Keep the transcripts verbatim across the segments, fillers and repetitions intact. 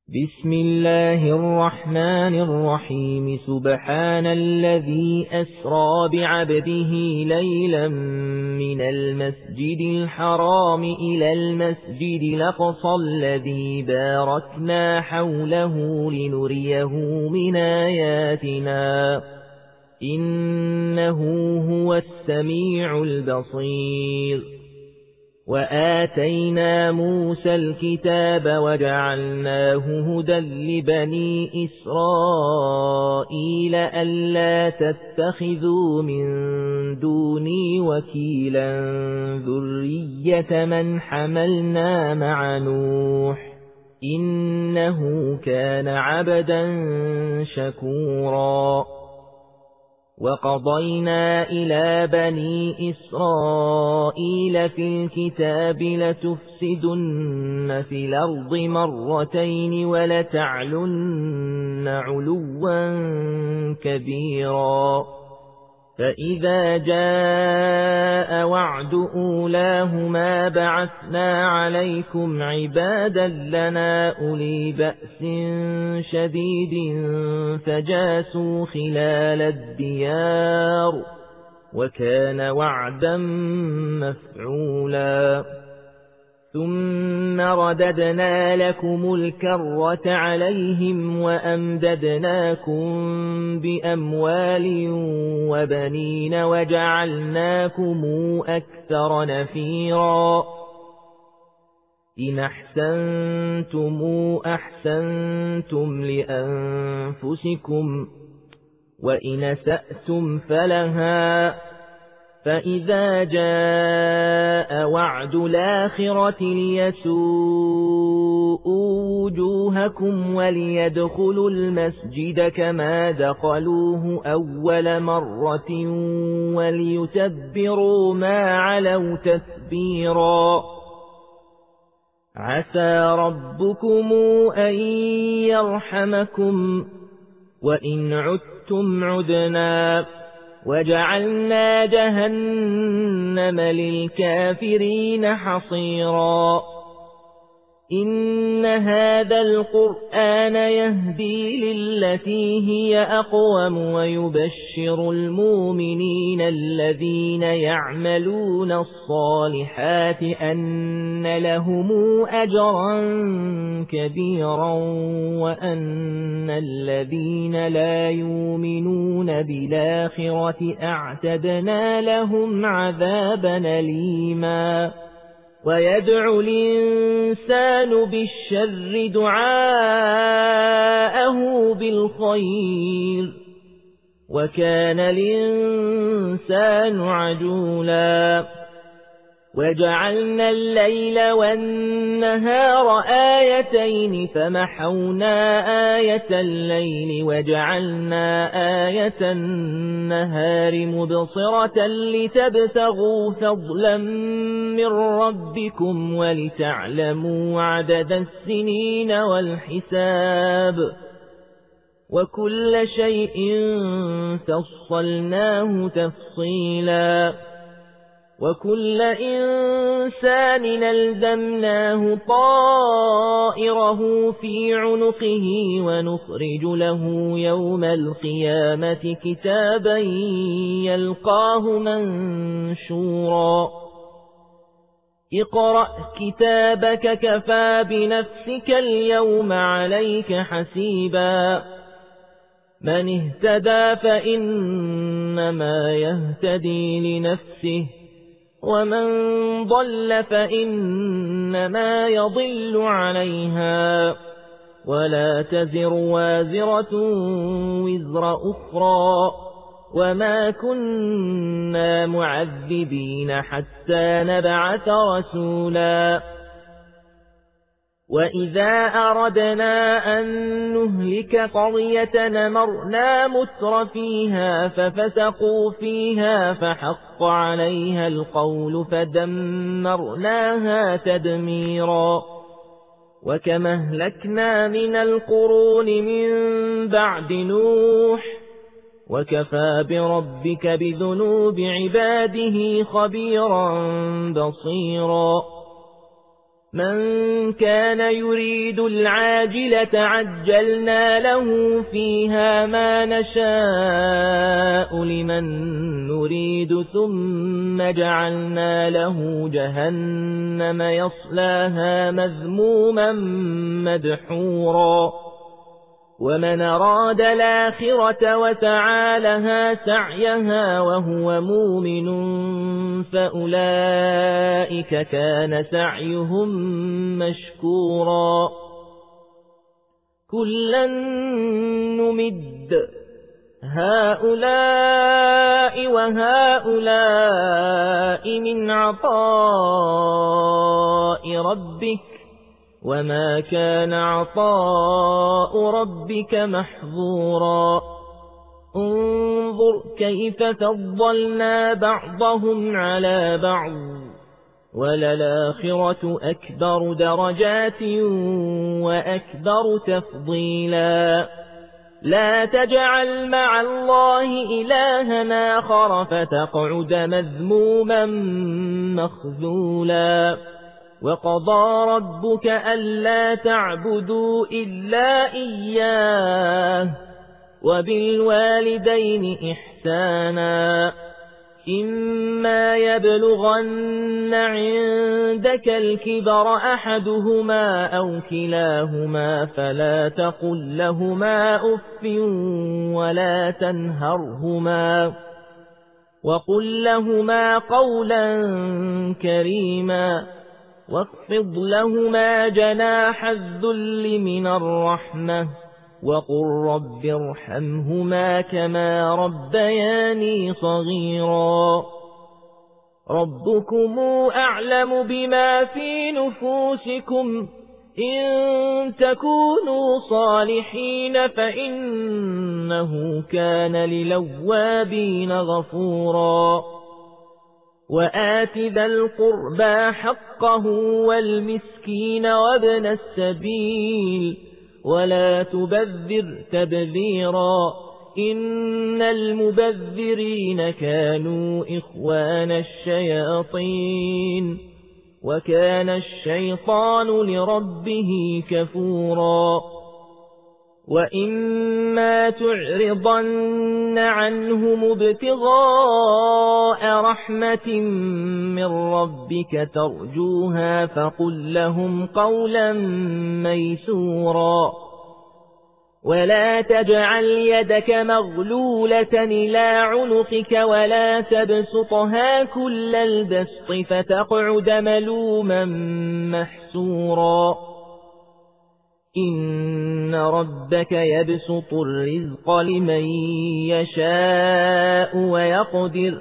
بسم الله الرحمن الرحيم سبحان الذي أسرى بعبده ليلا من المسجد الحرام إلى المسجد الأقصى الذي باركنا حوله لنريه من آياتنا إنه هو السميع البصير وآتينا موسى الكتاب وجعلناه هدى لبني إسرائيل ألا تتخذوا من دوني وكيلا ذرية من حملنا مع نوح إنه كان عبدا شكورا وقضينا إلى بني إسرائيل في الكتاب لتفسدن في الأرض مرتين ولتعلن علوا كبيرا فإذا جاء وعد أولاهما بعثنا عليكم عبادا لنا أولي بأس شديد فجاسوا خلال الديار وكان وعدا مفعولا ثم رددنا لكم الكرة عليهم وأمددناكم بأموال وبنين وجعلناكم أكثر نفيرا إن أحسنتم أحسنتم لأنفسكم وإن أسأتم فلها فإذا جاء وعد الآخرة ليسوءوا وجوهكم وليدخلوا المسجد كما دخلوه أول مرة وليتبروا ما علوا تتبيرا عسى ربكم أن يرحمكم وإن عدتم عدنا وجعلنا جهنم للكافرين حصيرا إن هذا القرآن يهدي للتي هي أقوم ويبشر المؤمنين الذين يعملون الصالحات أن لهم أجرا كبيرا وأن الذين لا يؤمنون بالآخرة أعتدنا لهم عذابا أليما ويدعو الإنسان بالشر دعاءه بالخير وكان الإنسان عجولا وجعلنا الليل والنهار آيتين فمحونا آية الليل وجعلنا آية النهار مبصرة لتبتغوا فضلا من ربكم ولتعلموا عدد السنين والحساب وكل شيء فصلناه تفصيلا وكل إنسان ألزمناه طائره في عنقه ونخرج له يوم القيامة كتابا يلقاه منشورا اقرأ كتابك كفى بنفسك اليوم عليك حسيبا من اهتدى فإنما يهتدي لنفسه ومن ضل فإنما يضل عليها ولا تزر وازرة وزر أخرى وما كنا معذبين حتى نبعث رسولا وإذا أردنا أن نهلك قرية نمرنا متر فيها ففسقوا فيها فحق عليها القول فدمرناها تدميرا وكما أهلكنا من القرون من بعد نوح وكفى بربك بذنوب عباده خبيرا بصيرا من كان يريد العاجلة عجلنا له فيها ما نشاء لمن نريد ثم جعلنا له جهنم يصلاها مذموما مدحورا ومن أراد الآخرة وسعى لها سعيها وهو مؤمن فأولئك كان سعيهم مشكورا كلا نمد هؤلاء وهؤلاء من عطاء ربك وما كان عطاء ربك محظورا انظر كيف فضلنا بعضهم على بعض وللآخرة أكبر درجات وأكبر تفضيلا لا تجعل مع الله إلهنا آخر فتقعد مذموما مخذولا وقضى ربك ألا تعبدوا إلا إياه وبالوالدين إحسانا إما يبلغن عندك الكبر أحدهما أو كلاهما فلا تقل لهما أف ولا تنهرهما وقل لهما قولا كريما واخفض لهما جناح الذل من الرحمة وقل رب ارحمهما كما ربياني صغيرا ربكم أعلم بما في نفوسكم إن تكونوا صالحين فإنه كان للوابين غفورا وآت ذا القربى حقه والمسكين وابن السبيل ولا تبذر تبذيرا إن المبذرين كانوا إخوان الشياطين وكان الشيطان لربه كفورا وإما تعرضن عنهم ابتغاء رحمة من ربك ترجوها فقل لهم قولا ميسورا ولا تجعل يدك مغلولة إلى عنقك ولا تبسطها كل البسط فتقعد ملوما محسورا إن ربك يبسط الرزق لمن يشاء ويقدر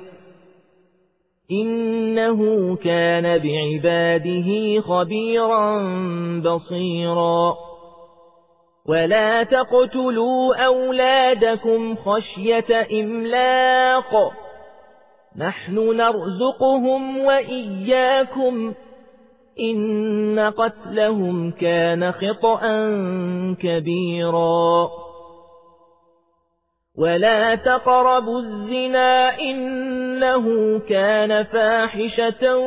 إنه كان بعباده خبيرا بصيرا ولا تقتلوا أولادكم خشية إملاق نحن نرزقهم وإياكم إن قتلهم كان خطأ كبيرا ولا تقربوا الزنا إنه كان فاحشة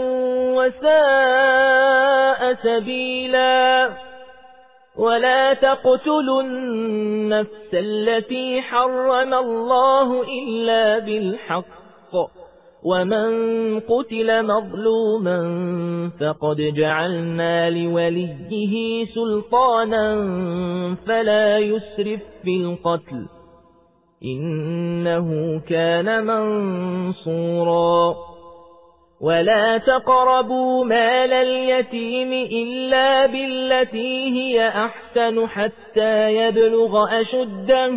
وساء سبيلا ولا تقتلوا النفس التي حرم الله إلا بالحق ومن قتل مظلوما فقد جعلنا لوليه سلطانا فلا يسرف في القتل إنه كان منصورا ولا تقربوا مال اليتيم إلا بالتي هي أحسن حتى يبلغ أشده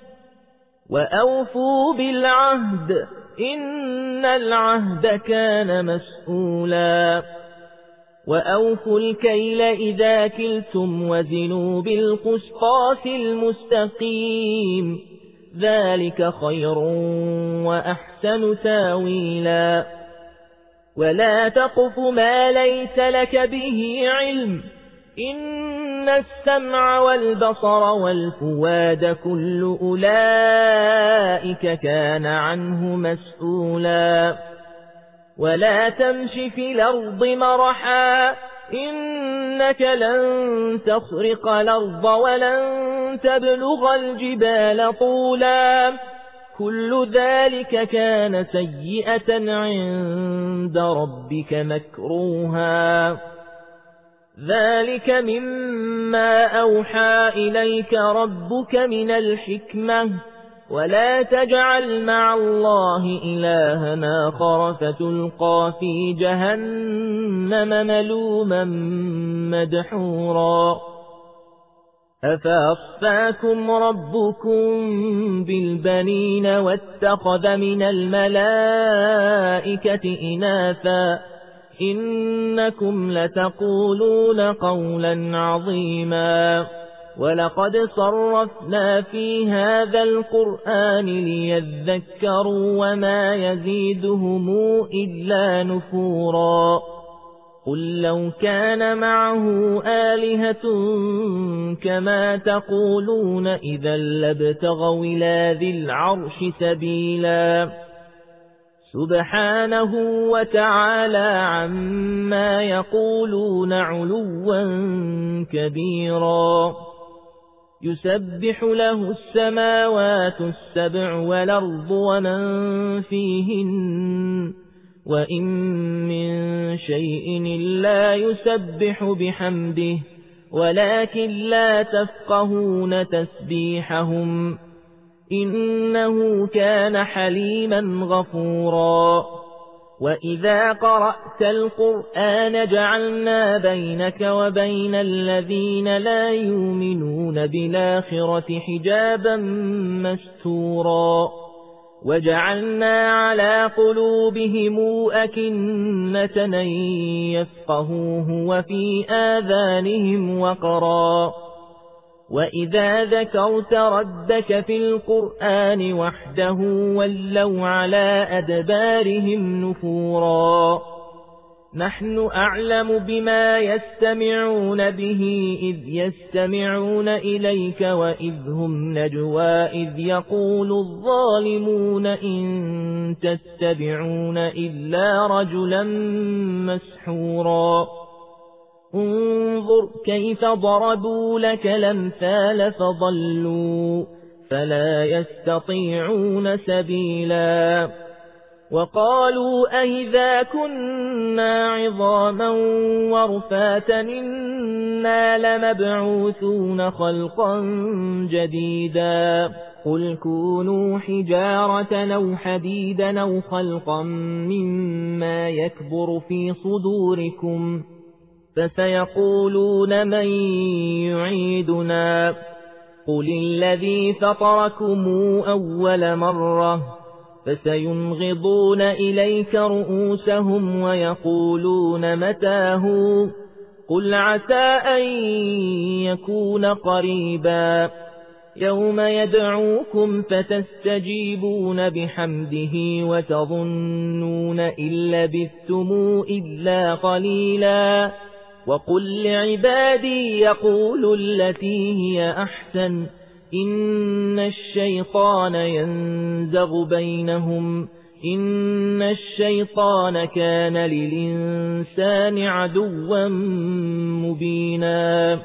وأوفوا بالعهد إن العهد كان مسؤولا وأوفوا الكيل إذا كلتم وزنوا بالقسطاس المستقيم ذلك خير وأحسن تاويلا ولا تقف ما ليس لك به علم إن السمع والبصر والفؤاد كل أولئك كان عنه مسؤولا ولا تمش في الأرض مرحا إنك لن تخرق الأرض ولن تبلغ الجبال طولا كل ذلك كان سيئة عند ربك مكروها ذلك مما أوحى إليك ربك من الحكمة ولا تجعل مع الله إلها آخر فتلقى في جهنم ملوما مدحورا أفأصفاكم ربكم بالبنين واتخذ من الملائكة إناثا إنكم لتقولون قولا عظيما ولقد صرفنا في هذا القرآن ليذكروا وما يزيدهم إلا نفورا قل لو كان معه آلهة كما تقولون إذا لابتغوا إلى ذي العرش سبيلا سبحانه وتعالى عما يقولون علوا كبيرا يسبح له السماوات السبع والأرض ومن فيهن وإن من شيء إلا يسبح بحمده ولكن لا تفقهون تسبيحهم إنه كان حليما غفورا وإذا قرأت القرآن جعلنا بينك وبين الذين لا يؤمنون بالآخرة حجابا مستورا وجعلنا على قلوبهم أكنة أن يفقهوه وفي آذانهم وقرا وإذا ذكرت ربك في القرآن وحده ولوا على أدبارهم نفورا نحن أعلم بما يستمعون به إذ يستمعون إليك وإذ هم نجوى إذ يقول الظالمون إن تتبعون إلا رجلا مسحورا انظر كيف ضربوا لك الأمثال فضلوا فلا يستطيعون سبيلا وقالوا أئذا كنا عظاما ورفاتا إنا لمبعوثون خلقا جديدا قل كونوا حجارة أو حديدا أو خلقا مما يكبر في صدوركم فسيقولون من يعيدنا قل الذي فطركم أول مرة فسينغضون إليك رؤوسهم ويقولون متاه قل عسى أن يكون قريبا يوم يدعوكم فتستجيبون بحمده وتظنون إن لبثتم إلا قليلا وقل لعبادي يقولوا التي هي أحسن إن الشيطان ينزغ بينهم إن الشيطان كان للإنسان عدوا مبينا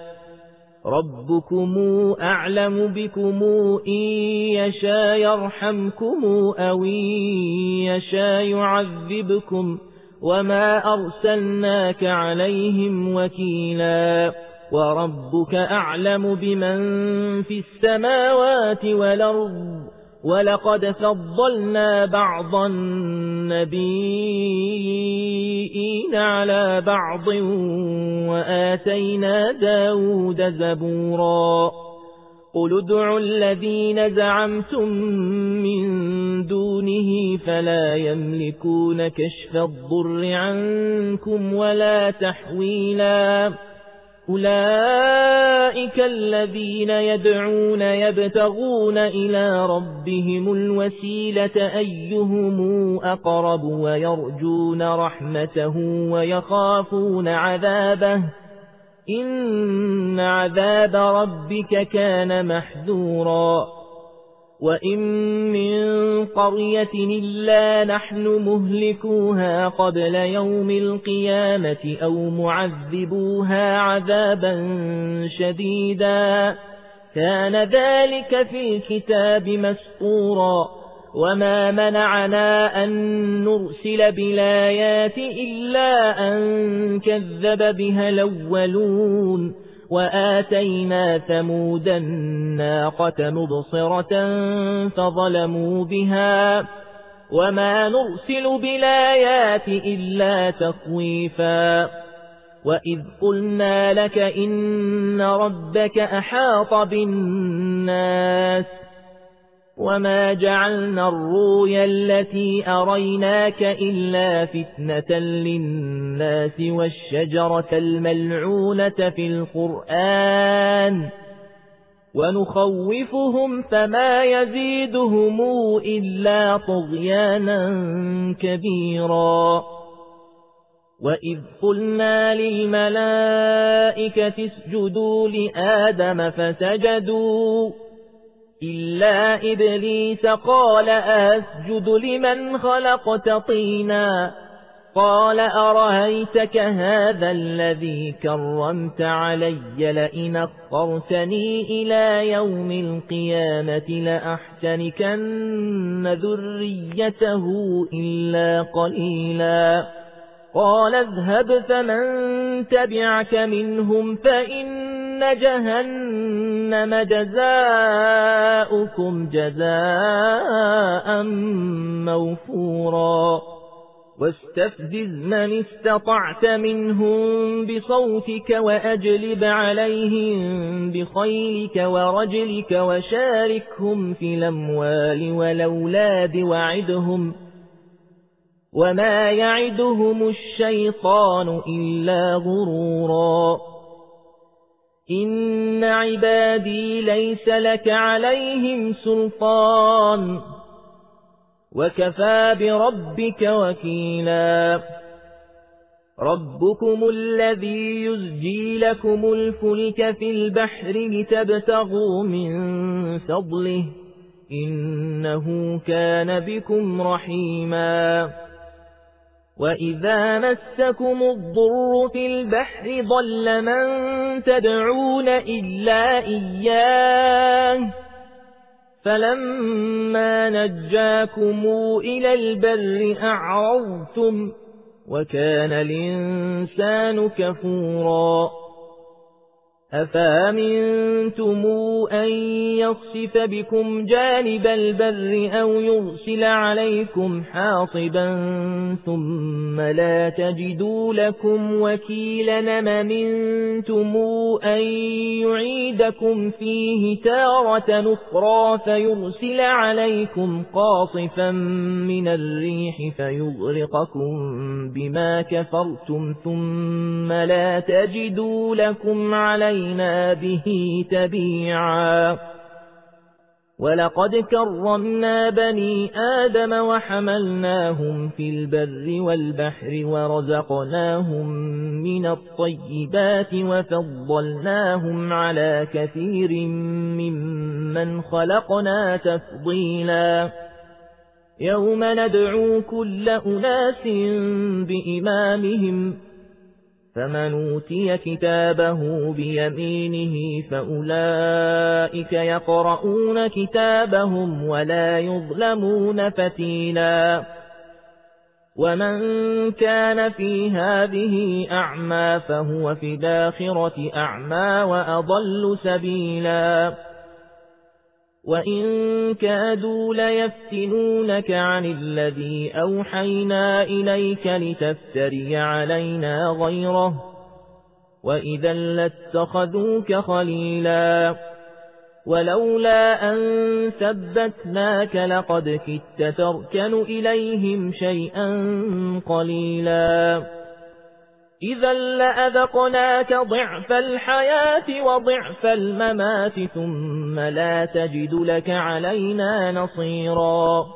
ربكم أعلم بكم إن يشاء يرحمكم أو إن يشاء يعذبكم وما أرسلناك عليهم وكيلا وربك أعلم بمن في السماوات والأرض ولقد فضلنا بعض النبيين على بعض وآتينا داود زبورا قل ادعوا الذين زعمتم من دونه فلا يملكون كشف الضر عنكم ولا تحويلا أولئك الذين يدعون يبتغون إلى ربهم الوسيلة أيهم أقرب ويرجون رحمته ويخافون عذابه إن عذاب ربك كان محذورا وإن من قرية إلا نحن مهلكوها قبل يوم القيامة أو معذبوها عذابا شديدا كان ذلك في الكتاب مسطورا وما منعنا أن نرسل بالآيات إلا أن كذب بها الأولون وآتينا ثمود الناقة مبصرة فظلموا بها وما نرسل بالآيات إلا تخويفا وإذ قلنا لك إن ربك أحاط بالناس وما جعلنا الرؤيا التي أريناك إلا فتنة للناس والشجرة الملعونة في القرآن ونخوفهم فما يزيدهم إلا طغيانا كبيرا وإذ قلنا للملائكة اسجدوا لآدم فسجدوا إلا إبليس قال أسجد لمن خلقت طينا قال أرأيتك هذا الذي كرمت علي لئن أخرتني إلى يوم القيامة لأحتنكن ذريته إلا قليلا قال اذهب فمن تبعك منهم فإن جهنم جزاؤكم جزاء موفورا واستفزز من استطعت منهم بصوتك وأجلب عليهم بخيلك ورجلك وشاركهم في الأموال والأولاد وعدهم وما يعدهم الشيطان إلا غرورا إن عبادي ليس لك عليهم سلطان وكفى بربك وكيلا ربكم الذي يزجي لكم الفلك في البحر لتبتغوا من فضله إنه كان بكم رحيما وإذا مسكم الضر في البحر ضل من تدعون إلا إياه فلما نجاكم إلى البر أعرضتم وكان الإنسان كفورا أفأمنتم أن يخسف بكم جانب البر أو يرسل عليكم حاصبا ثم لا تجدوا لكم وكيلا أمنتم أن يعيدكم فيه تارة أخرى فيرسل عليكم قاصفا من الريح فيغرقكم بما كفرتم ثم لا تجدوا لكم عليكم به تبيعا ولقد كرمنا بني آدم وحملناهم في البر والبحر ورزقناهم من الطيبات وفضلناهم على كثير ممن خلقنا تفضيلا يوم ندعو كل أناس بإمامهم فمن أوتي كتابه بيمينه فأولئك يقرؤون كتابهم ولا يظلمون فتيلا ومن كان في هذه أعمى فهو في الآخرة أعمى وأضل سبيلا وإن كادوا ليفتنونك عن الذي أوحينا إليك لتفتري علينا غيره وإذا لاتخذوك خليلا ولولا أن ثبتناك لقد كدت تركن إليهم شيئا قليلا إذا لأذقناك ضعف الحياة وضعف الممات ثم لا تجد لك علينا نصيرا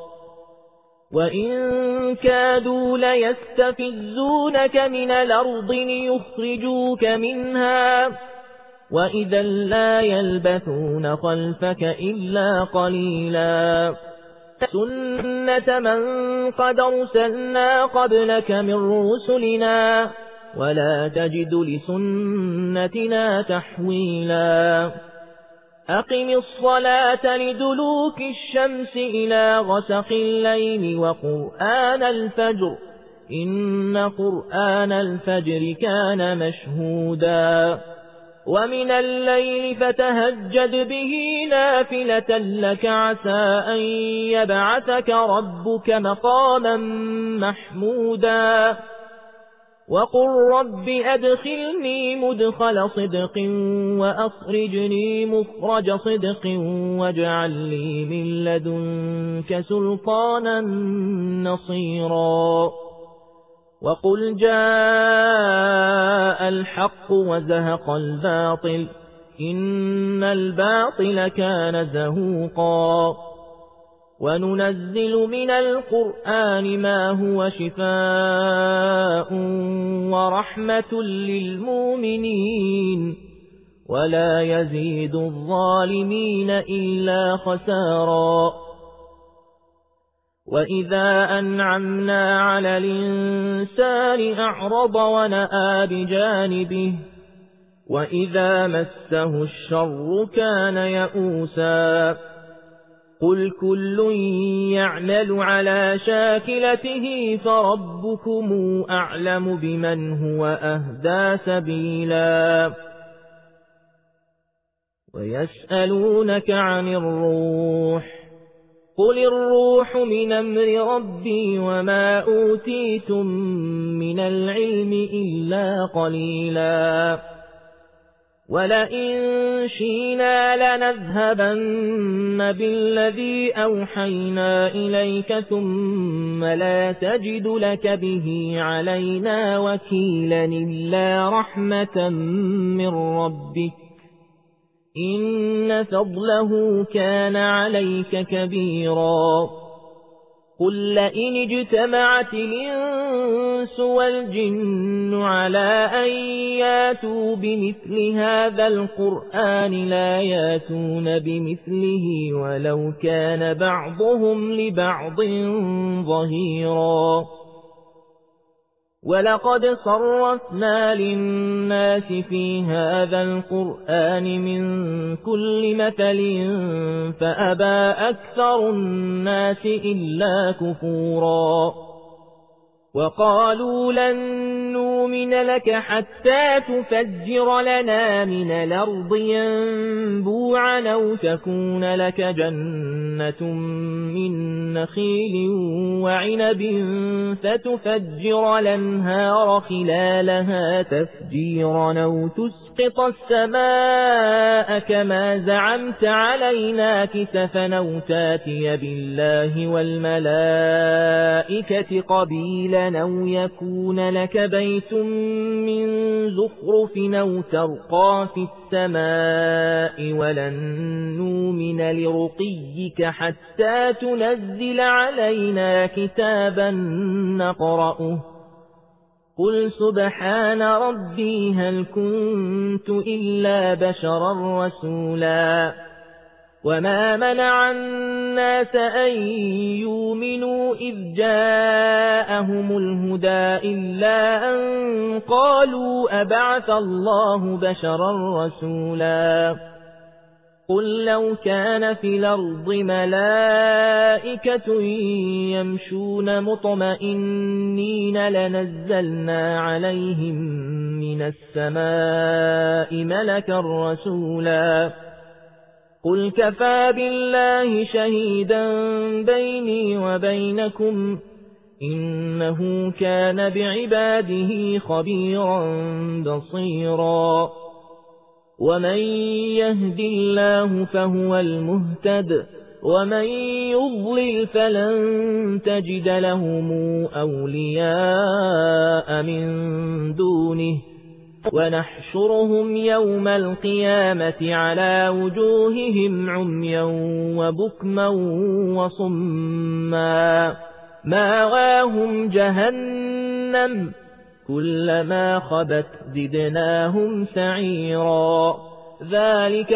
وإن كادوا ليستفزونك من الأرض ليخرجوك منها وإذا لا يلبثون خلفك إلا قليلا سنة من قد أرسلنا قبلك من رسلنا ولا تجد لسنتنا تحويلا أقم الصلاة لدلوك الشمس إلى غسق الليل وقرآن الفجر إن قرآن الفجر كان مشهودا ومن الليل فتهجد به نافلة لك عسى أن يبعثك ربك مقاما محمودا وقل رب أدخلني مدخل صدق وأخرجني مخرج صدق واجعل لي من لدنك سلطانا نصيرا وقل جاء الحق وزهق الباطل إن الباطل كان زهوقا وننزل من القرآن ما هو شفاء ورحمة للمؤمنين ولا يزيد الظالمين إلا خسارا وإذا أنعمنا على الإنسان أعرض ونأى بجانبه وإذا مسه الشر كان يئوسا قل كل يعمل على شاكلته فربكم أعلم بمن هو أهدى سبيلا ويسألونك عن الروح قل الروح من أمر ربي وما أوتيتم من العلم إلا قليلا ولئن شئنا لنذهبن بالذي أوحينا إليك ثم لا تجد لك به علينا وكيلا إلا رحمة من ربك إن فضله كان عليك كبيرا قل لئن اجتمعت الإنس والجن على أن ياتوا بمثل هذا القرآن لا ياتون بمثله ولو كان بعضهم لبعض ظهيرا ولقد صرفنا للناس في هذا القرآن من كل مثل فأبى أكثر الناس إلا كفورا وقالوا لن نؤمن لك حتى تفجر لنا من الأرض ينبوعا أو تكون لك جنة من نخيل وعنب فتفجر الأنهار خلالها تفجيرا أو تسقط السماء كما زعمت علينا كسفا أو تاتي بالله والملائكة قبيلا أو يكون لك بيت من زخرف أو ترقى في السماء ولن نؤمن لرقيك حتى تنزل علينا كتابا نقرأه قل سبحان ربي هل كنت إلا بشرا رسولا وما منع الناس أن يؤمنوا إذ جاءهم الهدى إلا أن قالوا أبعث الله بشرا رسولا قل لو كان في الأرض ملائكة يمشون مطمئنين لنزلنا عليهم من السماء ملكا رسولا قل كفى بالله شهيدا بيني وبينكم إنه كان بعباده خبيرا بصيرا ومن يهد الله فهو المهتد ومن يضلل فلن تجد لهم أولياء من دونه ونحشرهم يوم القيامة على وجوههم عميا وبكما وصما ماواهم جهنم كلما خبت زدناهم سعيرا ذلك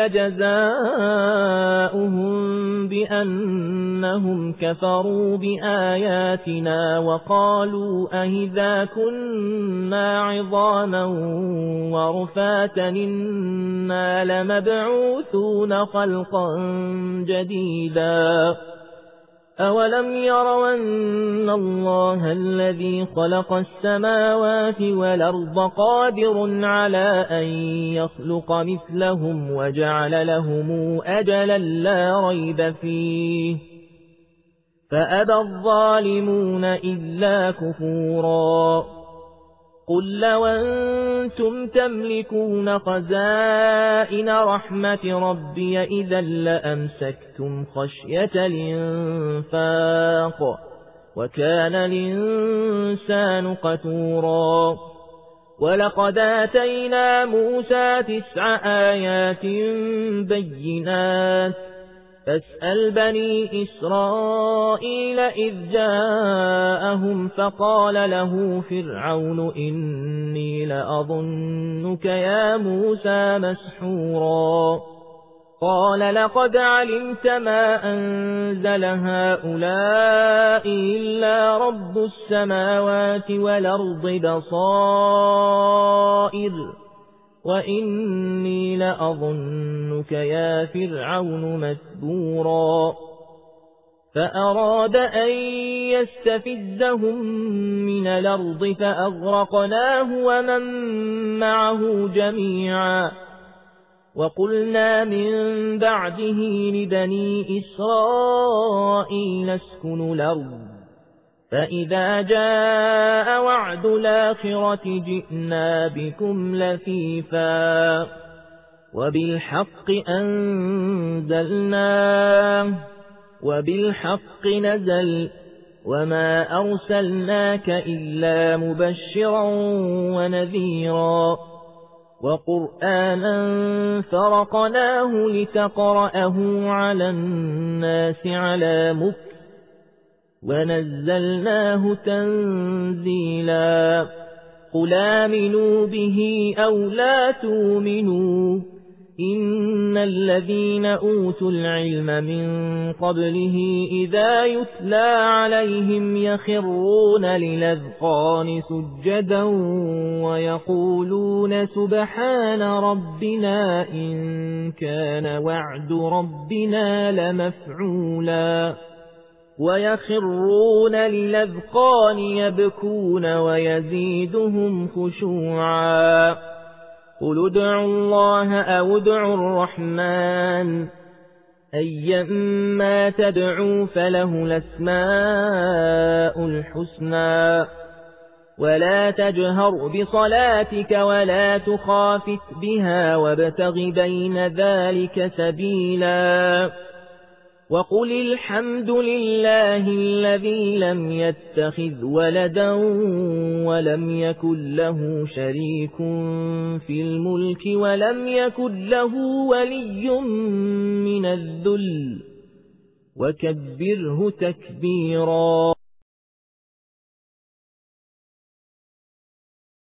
جزاؤهم بأنهم كفروا بآياتنا وقالوا أهذا كنا عظاما ورفاتا إنا لمبعوثون خلقا جديدا أولم يروا أن الله الذي خلق السماوات والأرض قادر على أن يخلق مثلهم وجعل لهم أجلا لا ريب فيه فأبى الظالمون إلا كفورا قل لو أنتم تملكون خزائن رحمة ربي إذا لأمسكتم خشية الإنفاق وكان الإنسان قتورا ولقد آتينا موسى تسع آيات بينات فاسأل بني إسرائيل إذ جاءهم فقال له فرعون إني لأظنك يا موسى مسحورا قال لقد علمت ما أنزل هؤلاء إلا رب السماوات والأرض بصائر وإني لأظنك يا فرعون مثبورا فأراد أن يستفزهم من الأرض فأغرقناه ومن معه جميعا وقلنا من بعده لبني إسرائيل اسكنوا الأرض فإذا جاء وعد الآخرة جئنا بكم لفيفا وبالحق أنزلناه وبالحق نزل وما أرسلناك إلا مبشرا ونذيرا وقرآنا فرقناه لتقرأه على الناس على مكر ونزلناه تنزيلا قل آمنوا به أو لا تؤمنوا إن الذين أوتوا العلم من قبله إذا يتلى عليهم يخرون للأذقان سجدا ويقولون سبحان ربنا إن كان وعد ربنا لمفعولا ويخرون للأذقان يبكون ويزيدهم خشوعا قل ادعوا الله أو ادعوا الرحمن أيما تدعوا فله الأسماء الحسنى ولا تجهر بصلاتك ولا تخافت بها وابتغ بين ذلك سبيلا وقل الحمد لله الذي لم يتخذ ولدا ولم يكن له شريك في الملك ولم يكن له ولي من الذل وكبره تكبيرا